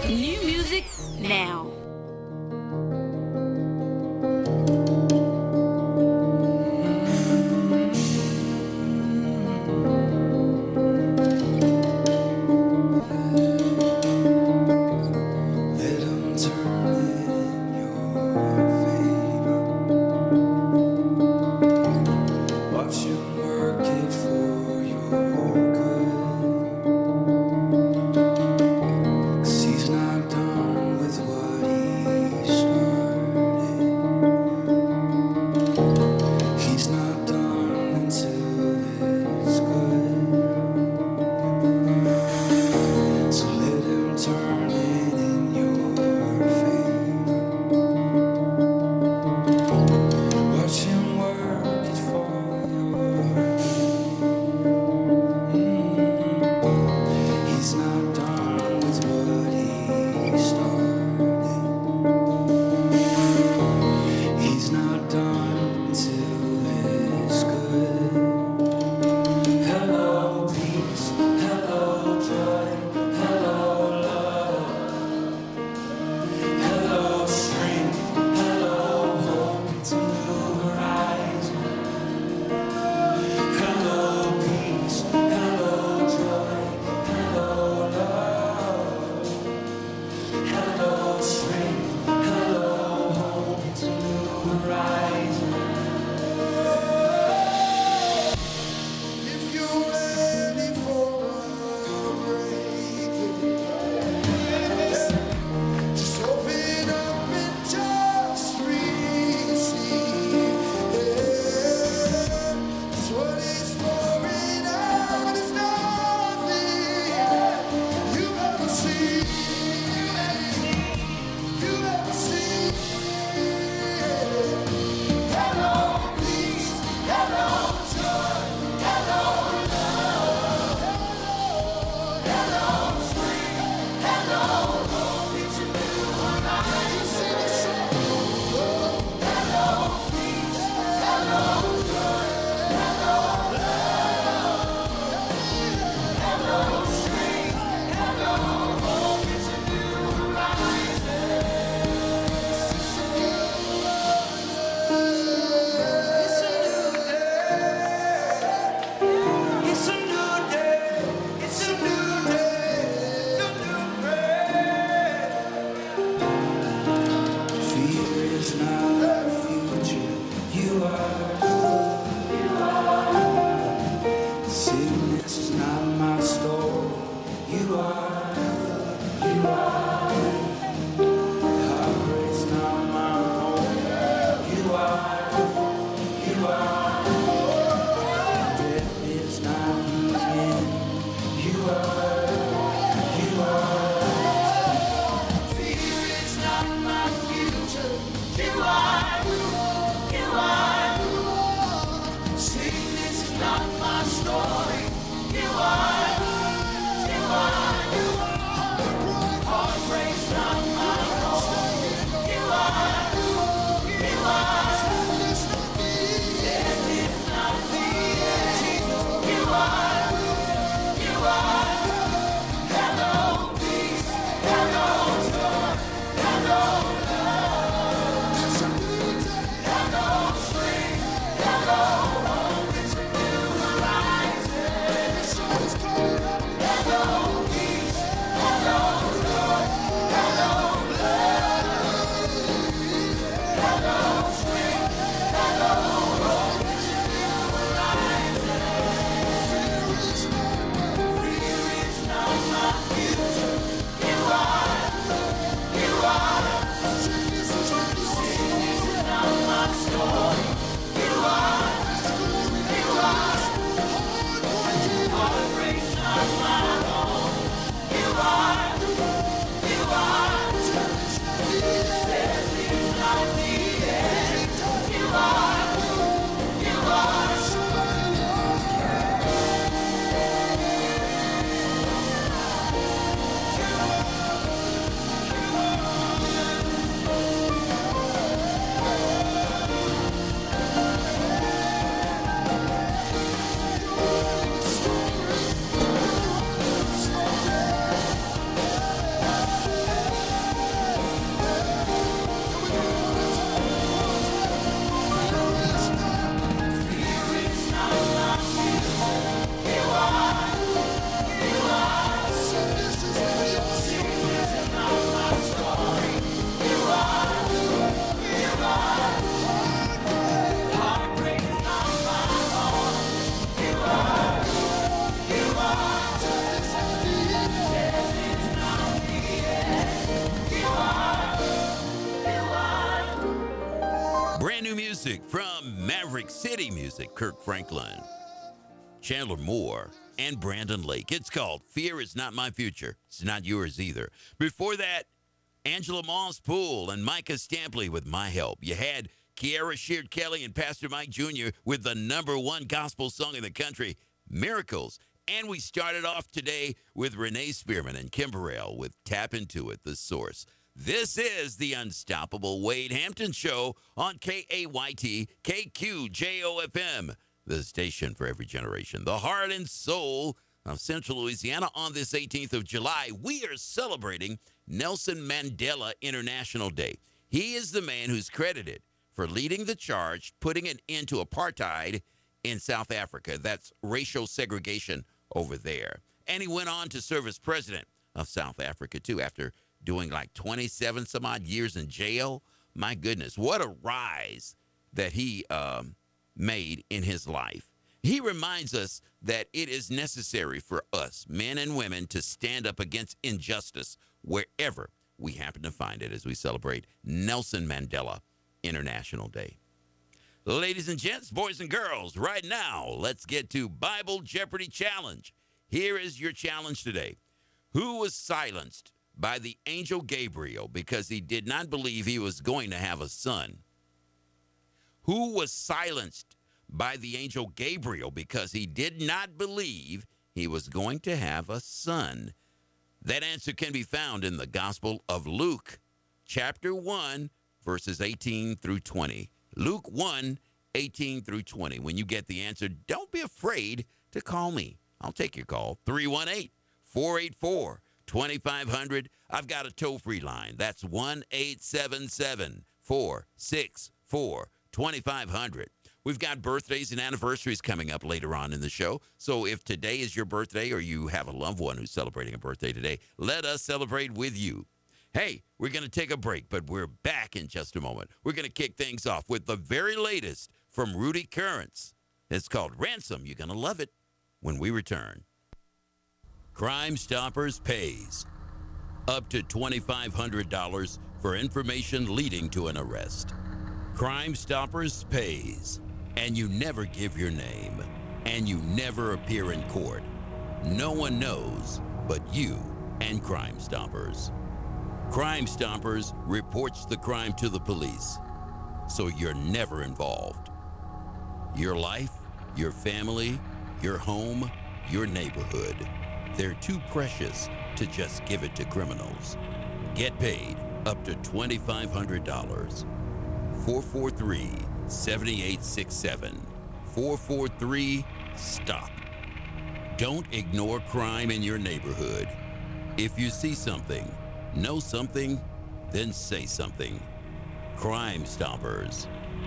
New music now. Let 'em turn in your favor. Watch him work it for your good. 'Cause he's not done with what he started. He's not done until it's good. So let him turn it in your favor. Watch him work it for your good. He's not done with what he started. He's not done until it's good. Hello, peace. Hello, joy. Hello, love. Hello, strength. Hello, hope. It's a new horizon. Hello, peace. Hello, joy. Hello, love. Hello, strength. Hello, hope. It's a new horizon. If you're ready for a breakthrough, just open up and just receive. Yeah. 'Cause what is pouring out is nothing you've ever seen. You've ever seen. Hello, peace. Hello, joy. Hello, love. Hello, strength. Hello, hope. It's a new horizon. Hello, peace. Hello, joy. Hello, love. Hello, strength. Hello, hope. It's a new horizon. It's a new day. It's a new day. It's a new day. A new breath. Fear is not our future. You are. Sickness is not my story. You are. You are. Heartbreak's not my home. You are. You are. Death is not the end. You are. You are. Fear is not my future. You are. You are. Sickness is not my story. You are. You are. Heartbreak's not my home. You are. You are. Death is not the end. You are. You are. Hello, peace. Hello, joy. Hello, love. Hello, strength. Hello, hope. It's a new horizon. Hello, peace. Hello, joy. Hello, love. Hello, strength. Hello, hope. It's a new horizon. Fear is not my future. You are. You are. Sickness is not my story. You are. You are. Heartbreak's not my home. You are. You are. Death is not the end. You are. You are. music from Maverick City Music, Kirk Franklin, Chandler Moore, and Brandon Lake. It's called Fear Is Not My Future. It's not yours either. Before that, Angela Moss-Poole and Micah Stampley with My Help. You had Kiara Sheard Kelly and Pastor Mike Jr. with the #1 gospel song in the country, Miracles. And we started off today with Renee Spearman and Kim Burrell with Tap Into It, The Source. This is the Unstoppable Wade Hampton Show on KAYT KQJOFM, the station for every generation, the heart and soul of Central Louisiana. On this 18th of July, we are celebrating Nelson Mandela International Day. He is the man who's credited for leading the charge, putting an end to apartheid in South Africa. That's racial segregation over there. And he went on to serve as president of South Africa, too, after doing like 27 some odd years in jail. My goodness, what a rise that he made in his life. He reminds us that it is necessary for us, men and women, to stand up against injustice wherever we happen to find it as we celebrate Nelson Mandela International Day. Ladies and gents, boys and girls, right now, let's get to Bible Jeopardy Challenge. Here is your challenge today. Who was silenced by the angel Gabriel because he did not believe he was going to have a son? Who was silenced by the angel Gabriel because he did not believe he was going to have a son? That answer can be found in the Gospel of Luke, chapter 1, verses 18 through 20. Luke 1, 18 through 20. When you get the answer, don't be afraid to call me. I'll take your call, 318-484-2500. I've got a toll-free line. That's 1-877-464-2500. We've got birthdays and anniversaries coming up later on in the show. So if today is your birthday or you have a loved one who's celebrating a birthday today, let us celebrate with you. Hey, we're going to take a break, but we're back in just a moment. We're going to kick things off with the very latest from Rudy Currents. It's called Ransom. You're going to love it when we return. Crime Stoppers pays up to $2,500 for information leading to an arrest. Crime Stoppers pays, and you never give your name, and you never appear in court. No one knows but you and Crime Stoppers. Crime Stoppers reports the crime to the police, so you're never involved. Your life, your family, your home, your neighborhood, they're too precious to just give it to criminals. Get paid up to $2,500. 443-7867. 443-STOP. Don't ignore crime in your neighborhood. If you see something, know something, then say something. Crime Stoppers.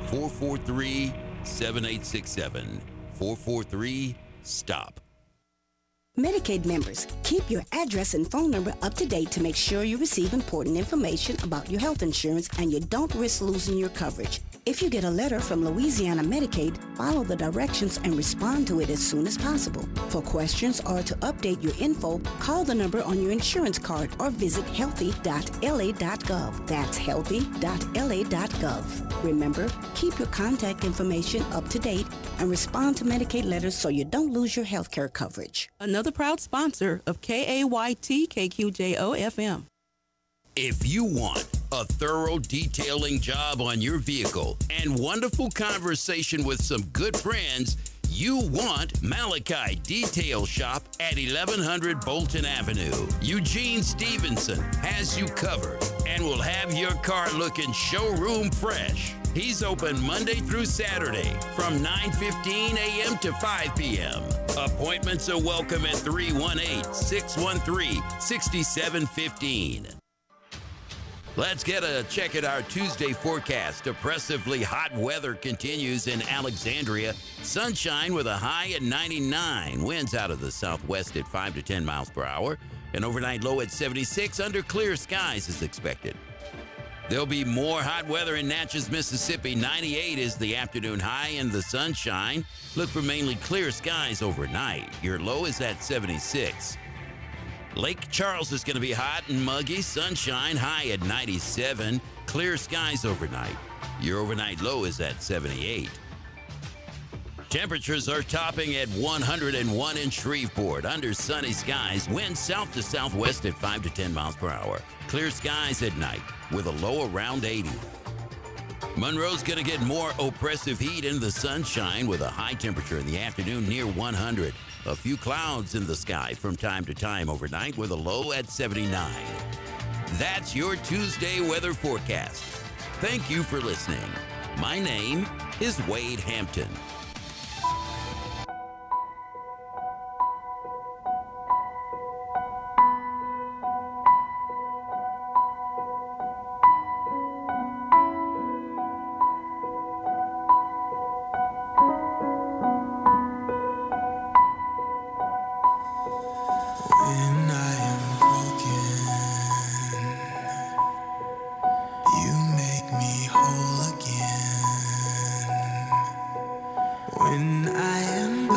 443-7867. 443-STOP. Medicaid members, keep your address and phone number up to date to make sure you receive important information about your health insurance and you don't risk losing your coverage. If you get a letter from Louisiana Medicaid, follow the directions and respond to it as soon as possible. For questions or to update your info, call the number on your insurance card or visit healthy.la.gov. That's healthy.la.gov. Remember, keep your contact information up to date and respond to Medicaid letters so you don't lose your health care coverage. Another proud sponsor of KAYT KQJO FM. If you want a thorough detailing job on your vehicle and wonderful conversation with some good friends, you want Malachi Detail Shop at 1100 Bolton Avenue. Eugene Stevenson has you covered and will have your car looking showroom fresh. He's open Monday through Saturday from 9:15 a.m. to 5 p.m. Appointments are welcome at 318-613-6715. Let's get a check at our Tuesday forecast. Oppressively hot weather continues in Alexandria. Sunshine with a high at 99. Winds out of the southwest at 5 to 10 miles per hour. An overnight low at 76 under clear skies is expected. There'll be more hot weather in Natchez, Mississippi. 98 is the afternoon high and the sunshine. Look for mainly clear skies overnight. Your low is at 76. Lake Charles is going to be hot and muggy. Sunshine, high at 97. Clear skies overnight. Your overnight low is at 78. Temperatures are topping at 101 in Shreveport. Under sunny skies, winds south to southwest at 5 to 10 miles per hour. Clear skies at night with a low around 80. Monroe's going to get more oppressive heat in the sunshine with a high temperature in the afternoon near 100. A few clouds in the sky from time to time overnight with a low at 79. That's your Tuesday weather forecast. Thank you for listening. My name is Wade Hampton. When I am broken, you make me whole again. When I am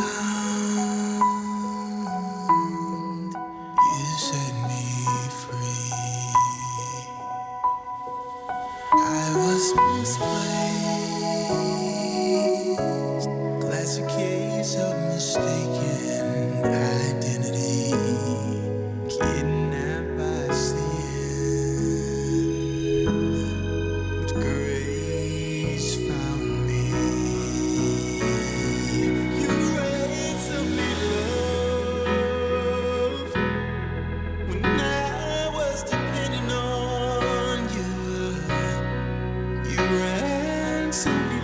bound, you set me free. I was misplaced, classic case of mistaken identity, kidnapped by sin, but grace found me. You ransomed me, love, when I was depending on you. You ransomed me,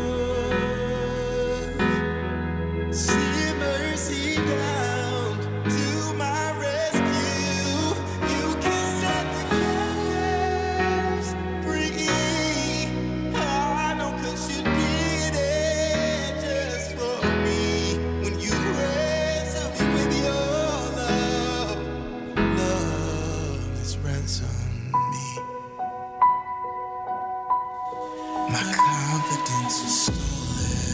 love. See mercy down to my rescue. You can set the captives free. I know 'cause you did it just for me. When you ransomed me with your love, love has ransomed me. My confidence was stolen.